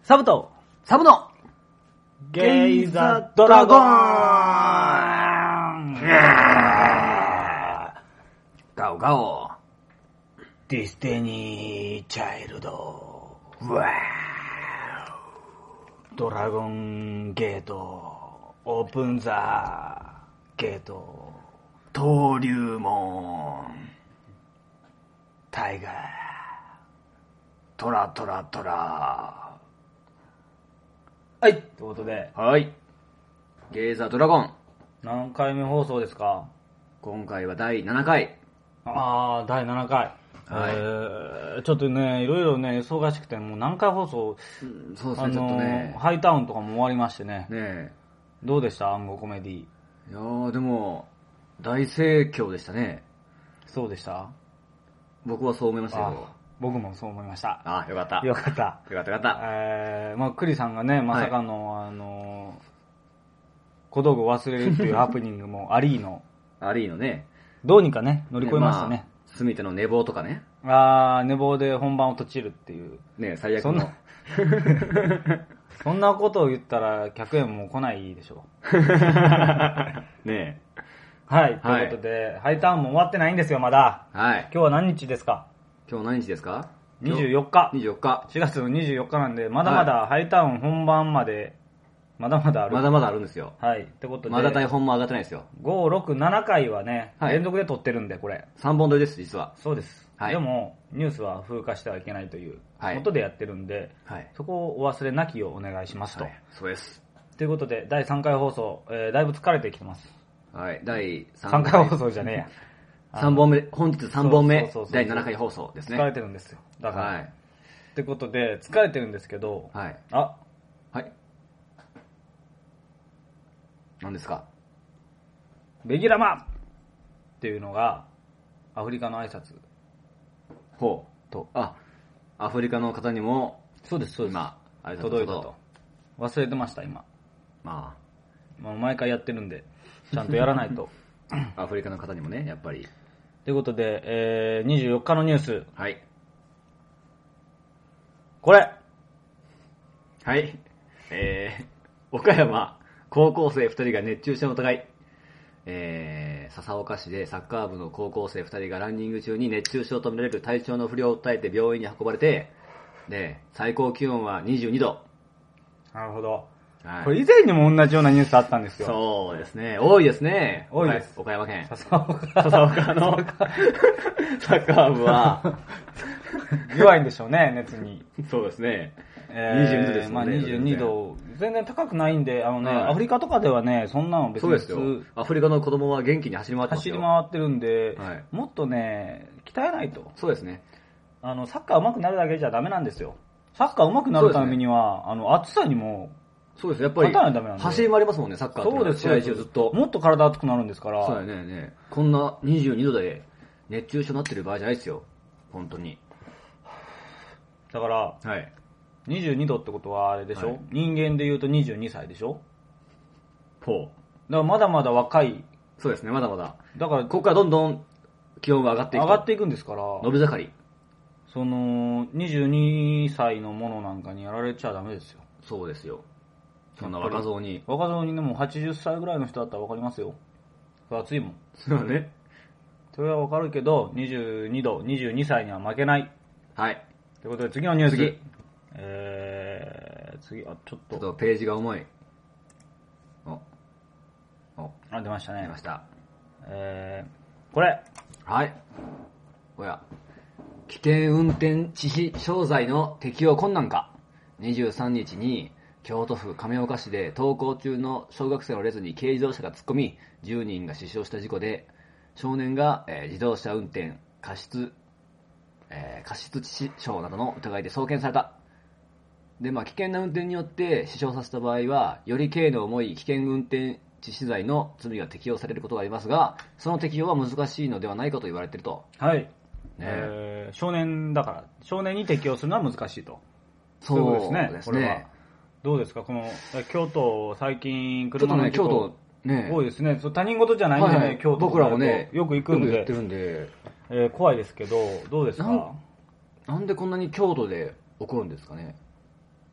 サブとサブのゲイザドラゴンガオガオディスティニーチャイルドドラゴンゲートオープンザゲート登竜門タイガートラトラトラ。 はいということで、 はい、ゲイザドラゴン何回目放送ですか？ 今回は第7回。 ああ、第7回。 はい、 ちょっとね、いろいろね、忙しくて、もう何回放送、 そうですね、ちょっとね。 ハイタウンとかも終わりましてね。 ねえ。 どうでした暗号コメディ？ いやー、でも、大盛況でしたね。 そうでした？ 僕はそう思いましたよ。 僕もそう思いました。 あ、よかった。 よかった。 よかったよかった。 まあ、クリさんがね、まさかの、小道具を忘れるっていうハプニングもありの。 ありのね。 どうにかね、乗り越えましたね。 すみての寝坊とかね。 寝坊で本番をとちるっていう。 ね、最悪の。 そんなことを言ったら客円も来ないでしょう。 ねえ。 はい、ということで、ハイタウンも終わってないんですよ、まだ。 はい。 今日は何日ですか？ 今日何日ですか ？24日。 24日。 4月の24日なんで、まだまだハイタウン本番まで、まだまだある。 まだまだあるんですよ。 はい。ってことで。 まだ台本も上がってないですよ。 5、6、7回はね、 はい、 連続で撮ってるんで、これ。 3本撮りです、実は。 そうです。 はい。 でも、ニュースは風化してはいけないというはい。 ことでやってるんで、 はい。 そこをお忘れなきをお願いしますと。はい、 そうです。 ということで、第3回放送、だいぶ疲れてきてます。 はい。第 3回放送じゃねえや。 3本目、本日3本目、第7回放送ですね。 疲れてるんですよ。だから。はい。ってことで、疲れてるんですけど、 はい。 はい。 何ですか？ ベギラマっていうのが、アフリカの挨拶。 ほう。と。アフリカの方にも、 そうです、そうです。 今、 届いたと。忘れてました、今。 もう毎回やってるんで、ちゃんとやらないと。 アフリカの方にもね、やっぱり。 ということで、24日のニュース。 はい。 これ。 はい。岡山、高校生2人が熱中症の疑い。笹岡市でサッカー部の高校生2人がランニング中に熱中症とみられる体調の不良を訴えて病院に運ばれて、で、最高気温は22度。 なるほど。 はい、 これ以前にも同じようなニュースあったんですよ。 そうですね。多いですね。 多いです。 岡山県。 笹岡のサッカー部は弱いんでしょうね、熱に。 そうですね。22度ですもんね。 22度。全然高くないんで、アフリカとかではね、そんなの別に普通。 そうですよ。アフリカの子供は元気に走り回ってますよ。 走り回ってるんで、もっとね、鍛えないと。 そうですね。 サッカー上手くなるだけじゃダメなんですよ。サッカー上手くなるためには、暑さにも、 そうです。やっぱり、走り回りますもんね、サッカーって。 そうです。 試合中ずっと。 もっと体熱くなるんですから。 そうだよね。こんな22度で熱中症になってる場合じゃないですよ。本当に。 だから、 はい。 22度ってことはあれでしょ、人間で言うと22歳でしょほう。 だからまだまだ若い。 そうですね、まだまだ。 だから、 ここからどんどん気温が上がっていく。 上がっていくんですから。 伸び盛り。 22歳のものなんかにやられちゃダメですよ。 そうですよ。そんな若造に。 若造にでも80歳ぐらいの人だったらわかりますよ。暑いもん。 そうね。 それはわかるけど、22度、22歳には負けない。 はい。 ということで次のニュース。次、ちょっとページが重い。 出ましたね。 出ました。 これ。 はい。おや。危険運転致死傷罪の適用困難か。23日に、京都府亀岡市で登校中の小学生の列に軽自動車が突っ込み、10人が死傷した事故で、少年が、自動車運転、過失致死傷などの疑いで送検された。で、危険な運転によって死傷させた場合は、より刑の重い危険運転致死罪の罪が適用されることがありますが、その適用は難しいのではないかと言われていると。 はい。少年だから、少年に適用するのは難しいと。 そうですね。 これはどうですか、この京都、最近車の事故多いですね。他人事じゃないんでね、京都僕らもね、 よく行くんで、 よく言ってるんで、 怖いですけど、どうですか？ なんでこんなに京都で起こるんですかね。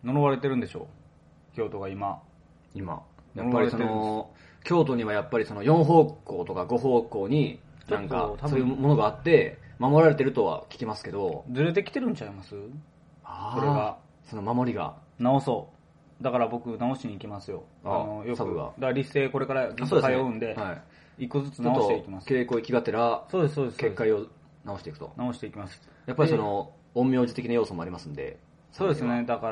呪われてるんでしょう、京都が今。 やっぱりその、京都にはやっぱりその4方向とか5方向に、なんか、そういうものがあって、守られてるとは聞きますけど。 ずれてきてるんちゃいます？それが。 その守りが。 直そう。だから僕、直しに行きますよ。よく。 サブが。 だから立勢これからずっと通うんで、一個ずつ直していきます。 稽古行きがてら、 そうです、そうです。 結界を直していくと。 直していきます。 やっぱりその、陰陽師的な要素もありますんで。 そうですね。だから、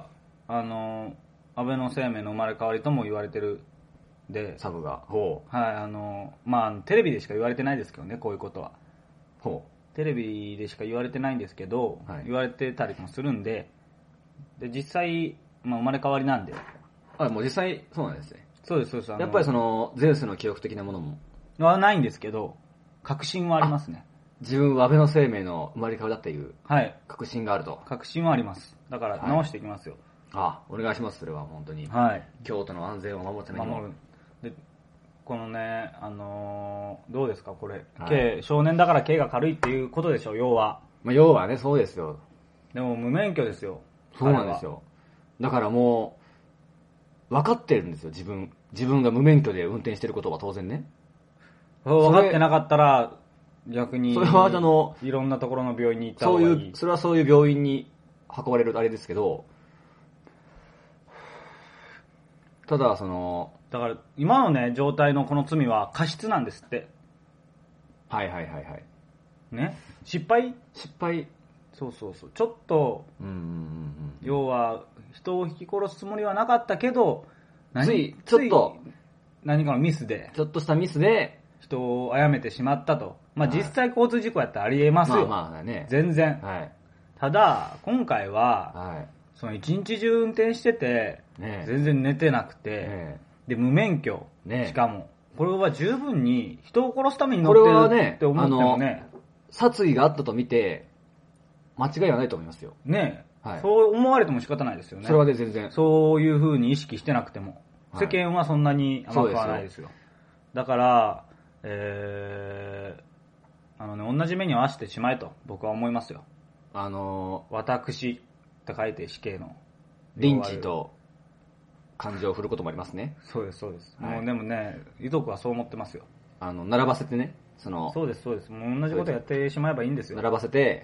安倍の生命の生まれ変わりとも言われてるで、 サブが。 はい、テレビでしか言われてないですけどね、こういうことは。テレビでしか言われてないんですけど、言われてたりもするんで、実際、生まれ変わりなんで。 もう実際、そうなんですね。 そうです、そうです。 やっぱりその、ゼウスの記憶的なものも。 はないんですけど、確信はありますね。 自分は安倍の生命の生まれ変わりだっていう、確信があると。 確信はあります。だから、直していきますよ。 お願いします、それは、本当に。京都の安全を守るためにも。 で、このね、どうですか、これ。少年だから刑が軽いっていうことでしょ、要は。 要はね、そうですよ。 でも、無免許ですよ。 そうなんですよ。だからもう、分かってるんですよ、自分が無免許で運転してることは当然ね。 分かってなかったら、逆に、 それはいろんなところの病院に行った方がいい。 それはそういう病院に運ばれるあれですけど、ただだから、今のね、状態のこの罪は過失なんですって。ね。失敗。そうそうそう。ちょっと、要は、人を引き殺すつもりはなかったけど、 ちょっと、 何かのミスで、 ちょっとしたミスで、 人を殺めてしまったと。実際交通事故やったらありえますよ。全然。ただ、今回は、その一日中運転してて、全然寝てなくて、で、無免許、しかも。これは十分に人を殺すために乗ってるって思ってもね。 殺意があったと見て、間違いはないと思いますよ。 そう思われても仕方ないですよね。 それはね、全然。 そういう風に意識してなくても。世間はそんなに甘くはないですよ。だから、同じ目に合わせてしまえと僕は思いますよ。私って書いて死刑の。 リンチと感情を振ることもありますね。 そうです、そうです。もうでもね、遺族はそう思ってますよ。 並ばせてね、 そうです、そうです。もう同じことやってしまえばいいんですよ。 並ばせて、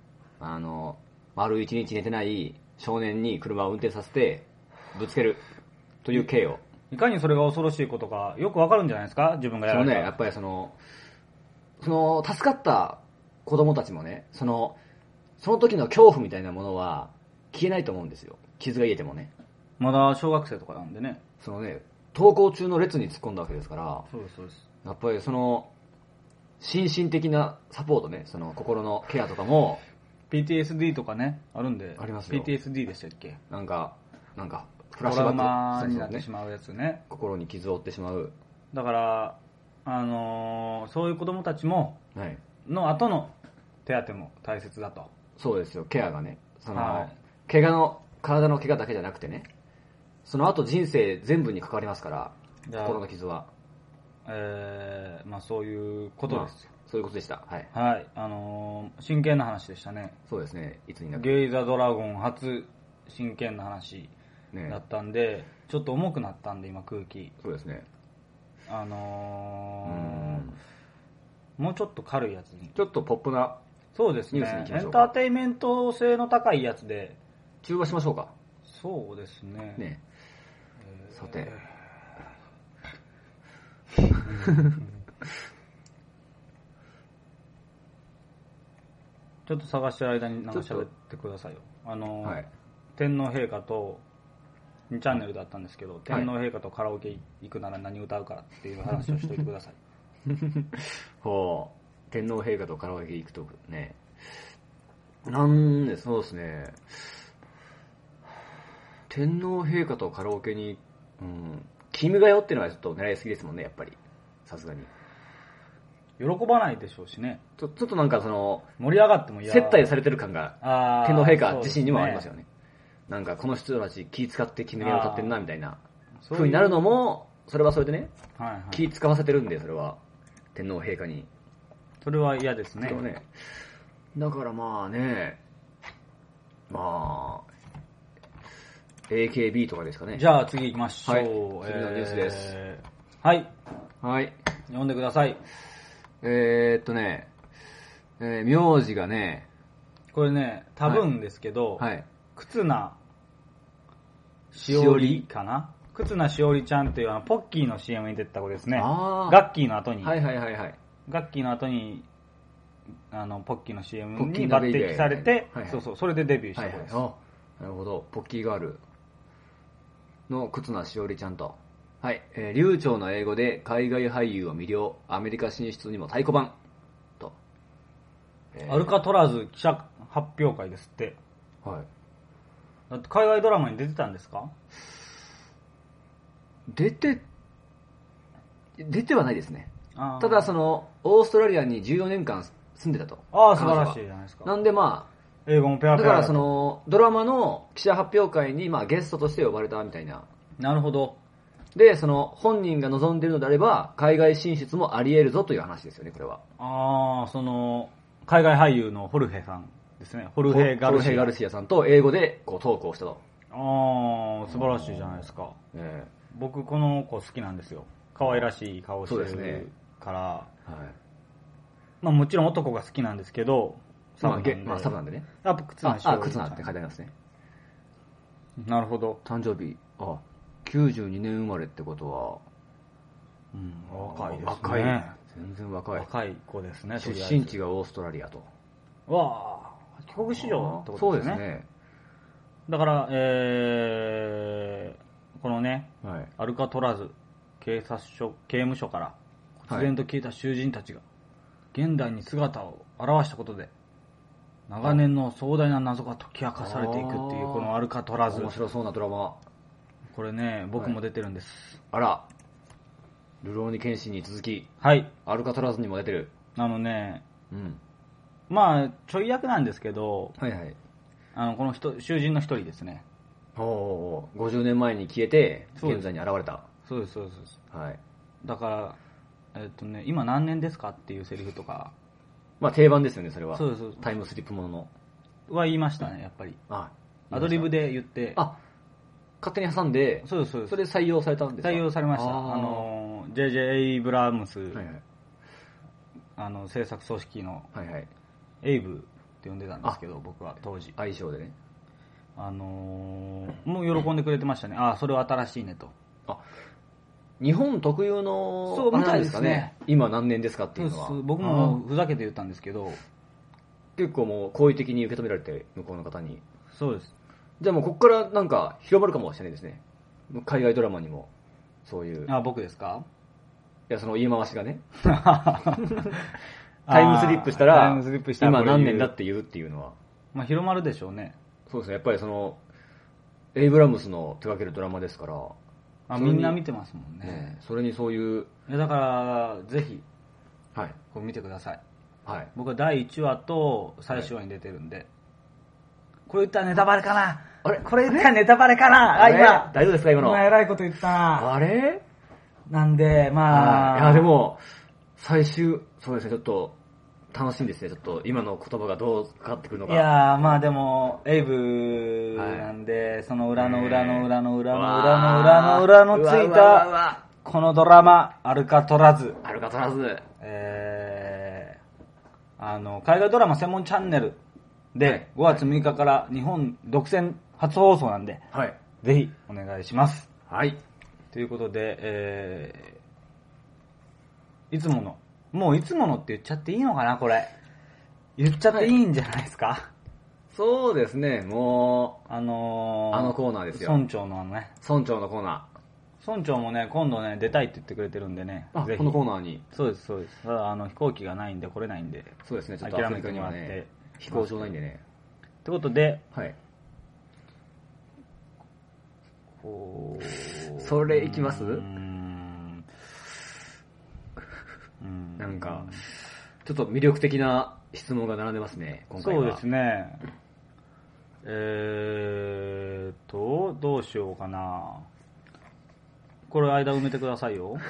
丸一日寝てない少年に車を運転させて、ぶつけるという刑を。 いかにそれが恐ろしいことか、よくわかるんじゃないですか、自分がやられた。 やっぱり助かった子供たちもね、その時の恐怖みたいなものは消えないと思うんですよ。傷が癒えてもね。 まだ小学生とかなんでね。 登校中の列に突っ込んだわけですから。 そうです、そうです。 やっぱり心身的なサポートね、心のケアとかも。 PTSD とかね、あるんで。 ありますよ。 PTSD でしたっけ？ なんか、 フラッシュバックトラウマになってしまうやつね。 心に傷を負ってしまう。 だから、そういう子供たちも、の後の手当ても大切だと。 そうですよ、ケアがね。体の怪我だけじゃなくてね、その後人生全部に関わりますから、心の傷は。 そういうことですよ。 そういうことでした。 真剣な話でしたね。 そうですね、いつになく。 ゲイザドラゴン初真剣な話だったんで、ちょっと重くなったんで、今空気。 そうですね。 もうちょっと軽いやつに。 ちょっとポップな。 そうですね。エンターテインメント性の高いやつで。 中和しましょうか。 そうですね。 さて。 ちょっと探してる間になんか喋ってくださいよ。天皇陛下と2チャンネルだったんですけど、天皇陛下とカラオケ行くなら何歌うかっていう話をしといてください。 天皇陛下とカラオケ行くとね、そうですね。天皇陛下とカラオケに、君が代っていうのはちょっと狙いすぎですもんね、やっぱり。さすがに。喜ばないでしょうしね。 ちょっとなんか盛り上がっても接待されてる感が、天皇陛下自身にもありますよね。なんかこの人たち気使って君が代歌ってんな、みたいな。風になるのも、それはそれでね、気使わせてるんで、それは。天皇陛下に。 それは嫌ですね。 だからまあね、 AKB とかですかね。 じゃあ次行きましょう。 はい、次のニュースです。 はい。 はい。 読んでください。 名字がね、 これね、多分ですけど、 はい。 忽那しおりかな。忽那しおりちゃんっていうポッキーの CM に出てた子ですね。ガッキーの後に。 はいはいはいはい。 ガッキーの後に、ポッキーの CM に抜擢されて、そうそう、それでデビューした子です。 なるほど。ポッキーガールの忽那しおりちゃんと。はい。流暢な英語で海外俳優を魅了、アメリカ進出にも太鼓判。と。 アルカトラズ記者発表会ですって。 はい。 だって海外ドラマに出てたんですか？ 出てはないですね。ただオーストラリアに14年間住んでたと。 ああ、素晴らしいじゃないですか。 なんで英語もペラペラだからドラマの記者発表会にゲストとして呼ばれたみたいな。 なるほど。 で、本人が望んでいるのであれば、海外進出もあり得るぞという話ですよね、これは。 海外俳優のホルヘさんですね。ホルヘガルシアさんと英語でトークをしたと。 素晴らしいじゃないですか。僕、この子好きなんですよ。可愛らしい顔してるから。はい。もちろん男が好きなんですけど、 サブなんでね。 忽那って書いてありますね。 なるほど。 誕生日、92年生まれってことは、若いですね。 若い。全然若い。 若い子ですね、 出身地がオーストラリアと。 帰国子女ってことですね。 そうですね。 だから、このね、アルカトラズ刑務所から忽然と消えた囚人たちが現代に姿を現したことで長年の壮大な謎が解き明かされていくっていうこのアルカトラズ。 面白そうなドラマ。 これね、僕も出てるんです。 あら、ルローニケンシンに続き、 はい、 アルカトラズにも出てる。 ちょい役なんですけど、この囚人の一人ですね。 50年前に消えて現在に現れた。 そうです。はい。だから今何年ですかっていうセリフとか、 定番ですよね、それは。 そう。 タイムスリップもののは言いましたね、やっぱり。アドリブで言って、 勝手に挟んで、 そうです。 それで採用されたんですか？ 採用されました。JJ エイブラムス、制作組織のエイブって呼んでたんですけど、僕は当時愛称でね。 もう喜んでくれてましたね。それは新しいねと。 日本特有のそうみたいですね。 今何年ですかっていうのは。 僕もふざけて言ったんですけど、 結構もう好意的に受け止められて、向こうの方に。 そうです。 じゃあもうここからなんか広まるかもしれないですね。海外ドラマにもそういう。 僕ですか？ いや、その言い回しがね。タイムスリップしたら今何年だって言うっていうのは。 広まるでしょうね。 そうですね。やっぱりエイブラムスの手掛けるドラマですから。 みんな見てますもんね。 それにそういう。 だからぜひこれ見てください。僕は第1話と最終話に出てるんで。これ言ったらネタバレかな？これ言ったらネタバレかな？ 今大丈夫ですか？今のえらいこと言ったな。 あれなんで、いやでも最終、そうですね、ちょっと楽しいんですね。ちょっと今の言葉がどうかかってくるのか。 いやでもエイブなんで、その裏の裏の裏の裏の裏の裏の裏のついたこのドラマアルカトラズ。海外ドラマ専門チャンネルで5月6日から日本独占初放送なんで、ぜひお願いします。ということで、いつもの、もういつものって言っちゃっていいのかな、これ。言っちゃっていいんじゃないですか。 そうですね、もう、あのコーナーですよ。 村長のね。 村長のコーナー。村長もね、今度ね、出たいって言ってくれてるんでね。 ぜひこのコーナーに。 そうです。ただ、飛行機がないんで来れないんで。 そうですね、ちょっと諦めてもらって。飛行場ないんでね。 ってことで、 それいきます？なんかちょっと魅力的な質問が並んでますね、今回は。 そうですね。どうしようかな。これ間埋めてくださいよ。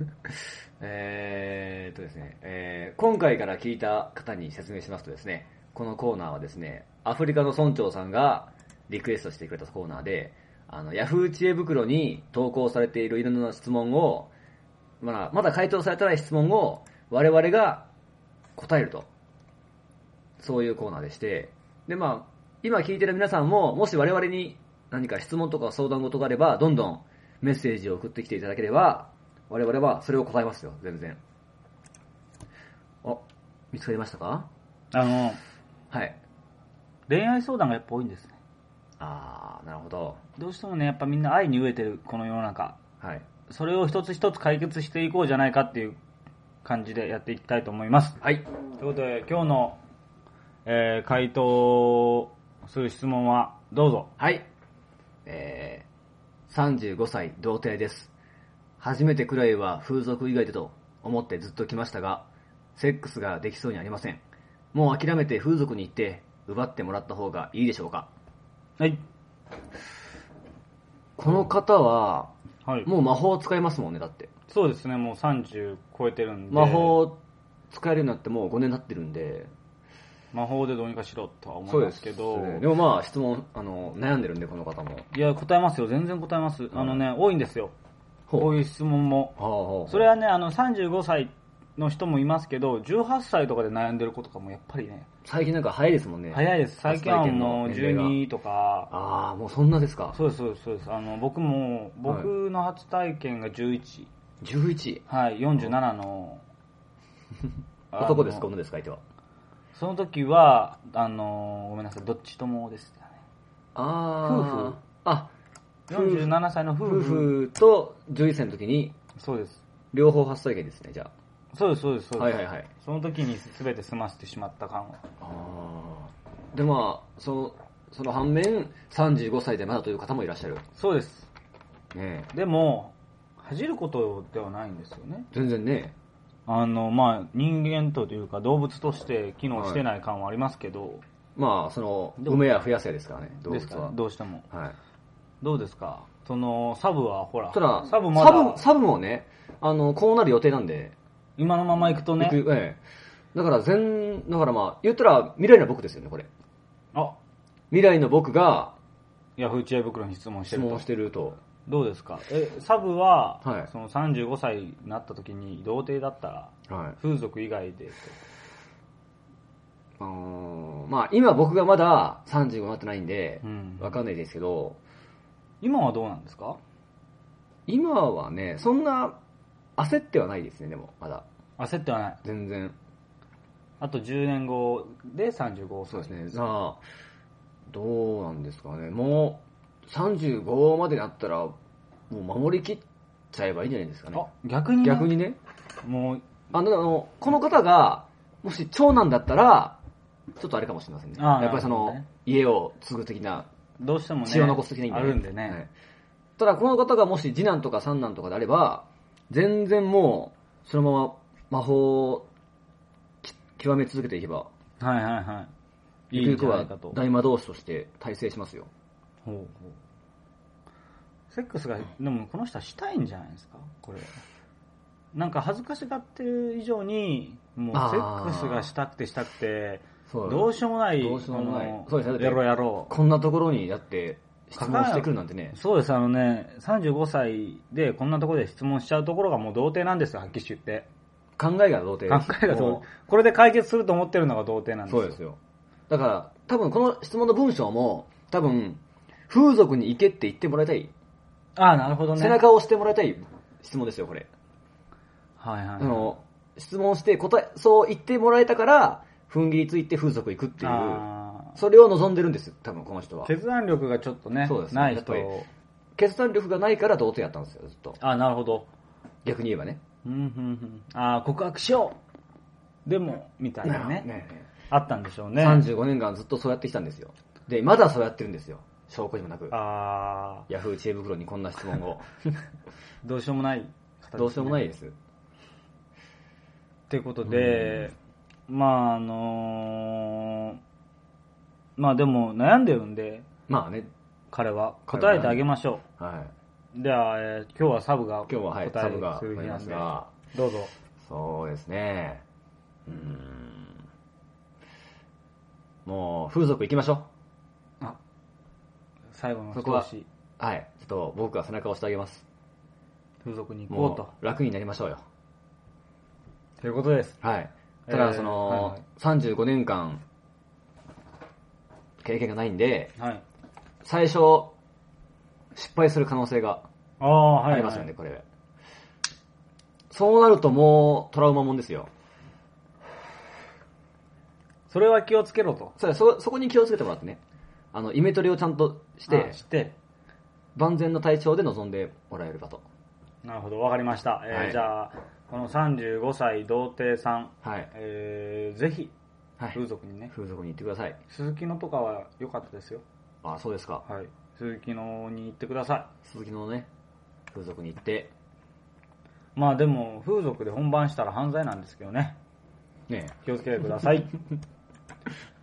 ですね、今回から聞いた方に説明しますとですね、このコーナーはですね、アフリカの村長さんがリクエストしてくれたコーナーで、 ヤフー知恵袋に投稿されているいろんな質問を、まだ回答されてない質問を我々が答えると。そういうコーナーでして、で、今聞いてる皆さんも、もし我々に何か質問とか相談事があれば、どんどんメッセージを送ってきていただければ、我々はそれを答えますよ、全然。見つかりましたか？ はい。恋愛相談がやっぱ多いんですね。 なるほど。 どうしてもね、やっぱみんな愛に飢えてるこの世の中。 はい。 それを一つ一つ解決していこうじゃないかっていう感じでやっていきたいと思います。 はい。 ということで、今日の、回答する質問は、どうぞ。 はい。35歳童貞です。初めてくらいは風俗以外でと思ってずっと来ましたが、セックスができそうにありません。もう諦めて風俗に行って奪ってもらった方がいいでしょうか？ はい。 この方は、 はい、 もう魔法を使えますもんね、だって。 そうですね、もう30超えてるんで。 魔法使えるようになってもう5年経ってるんで。 魔法でどうにかしろとは思いますけど。 そうですね。でも質問、悩んでるんで、この方も。 いや、答えますよ。全然答えます。多いんですよ。こういう質問も。それはね、35歳の人もいますけど、18歳とかで悩んでる子とかもやっぱりね。 最近なんか早いですもんね。 早いです。最近はもう12とか。 もうそんなですか。 そうです。僕の初体験が11。 11？ はい、47の。 男ですか、女ですか、相手は。 その時は、ごめんなさい、どっちともでしたね。夫婦47歳の夫婦と11歳の時に。 そうです。 両方初体験ですね、じゃあ。 そうです。 はいはいはい。 その時に全て済ませてしまった感は。 でその反面、35歳でまだという方もいらっしゃる。 そうです。 ね、 でも、恥じることではないんですよね。 全然ね。 人間というか動物として機能してない感はありますけど。 はい、埋めや増やせですからね、動物は。 どうしても。 はい。 どうですか？サブはほら。 サブもね、こうなる予定なんで。 今のまま行くとね。 だから言ったら未来の僕ですよね、これ。未来の僕が、 ヤフー知恵袋に質問してると。どうですか？サブは、その35歳になった時に童貞だったら、風俗以外で。 今僕がまだ35になってないんで、わかんないですけど、 今はどうなんですか？ 今はね、そんな焦ってはないですね、でも、まだ。 焦ってはない。 全然。 あと10年後で35歳。 そうですね。どうなんですかね。もう、35までなったら、もう守りきっちゃえばいいんじゃないですかね。 逆にね。 もう、この方が、もし長男だったら、ちょっとあれかもしれませんね。やっぱり家を継ぐ的な、 どうしてもね、 血を残す的な意味あるんでね。 はい、ただ、この方がもし次男とか三男とかであれば、全然もう、そのまま魔法を極め続けていけば、いいんじゃないかと。大魔導士として大成しますよ。 セックスが、でもこの人はしたいんじゃないですか、これ。なんか恥ずかしがってる以上に、もうセックスがしたくて、どうしようもない、やろう。 こんなところにだって質問してくるなんてね。 そうです、35歳でこんなところで質問しちゃうところがもう童貞なんですよ、はっきり言って。 考えが童貞です。 考えが童貞。これで解決すると思ってるのが童貞なんですよ。 そうですよ。だから、多分この質問の文章も、風俗に行けって言ってもらいたい。 なるほどね。 背中を押してもらいたい質問ですよ、これ。質問してそう言ってもらえたから、踏ん切りついて風俗行くっていう、それを望んでるんですよ、多分この人は。 決断力がちょっとね、ない人。 決断力がないから童貞やったんですよ、ずっと。 なるほど。 逆に言えばね。 告白しようでも、みたいなね。あったんでしょうね。 35年間ずっとそうやってきたんですよ。で、まだそうやってるんですよ。証拠にもなく。ヤフー知恵袋にこんな質問を。 どうしようもない、 どうしようもないです。 ってことで、でも悩んでるんで、彼は答えてあげましょう。では、今日はサブが答えする日なんで、どうぞ。 そうですね。もう風俗行きましょう。 最後の少し。 はい。ちょっと僕が背中を押してあげます。 風俗に行こうと。 もう楽になりましょうよ。 ということです。 はい。ただ、35年間、経験がないんで、はい、最初、失敗する可能性がありますよね、これ。そうなるともうトラウマもんですよ。 それは気をつけろと。 そこに気をつけてもらってね。イメトレをちゃんとして、万全の体調で臨んでもらえればと。 なるほど、わかりました。はい、じゃあ、この35歳童貞さん、はい、ぜひ、風俗にね、 風俗に行ってください。 鈴木のとかは良かったですよ。 あ、そうですか。 はい。鈴木のに行ってください。 鈴木のね、風俗に行って。 まあでも、風俗で本番したら犯罪なんですけどね。ねえ、気をつけてください。